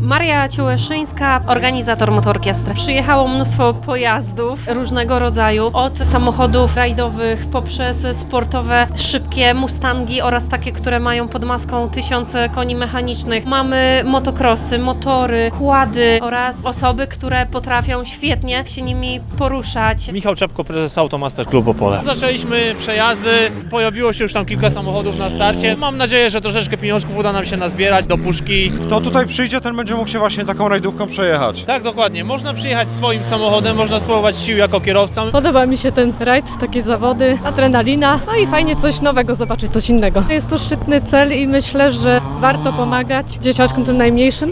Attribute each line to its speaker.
Speaker 1: Maria Ciołeszyńska, organizator Motorkiestry. Przyjechało mnóstwo pojazdów różnego rodzaju, od samochodów rajdowych poprzez sportowe, szybkie Mustangi oraz takie, które mają pod maską 1000 koni mechanicznych. Mamy motocrossy, motory, quady oraz osoby, które potrafią świetnie się nimi poruszać.
Speaker 2: Michał Czepko, prezes Automaster Klub Opole. Zaczęliśmy przejazdy, pojawiło się już tam kilka samochodów na starcie. Mam nadzieję, że troszeczkę pieniążków uda nam się nazbierać do puszki.
Speaker 3: Kto tutaj przyjdzie, ten będzie mógł się właśnie taką rajdówką przejechać.
Speaker 2: Tak, dokładnie. Można przyjechać swoim samochodem, można spróbować sił jako kierowca.
Speaker 4: Podoba mi się ten rajd, takie zawody, adrenalina, no i fajnie coś nowego zobaczyć, coś innego. Jest to szczytny cel i myślę, że warto pomagać dzieciaczkom tym najmniejszym.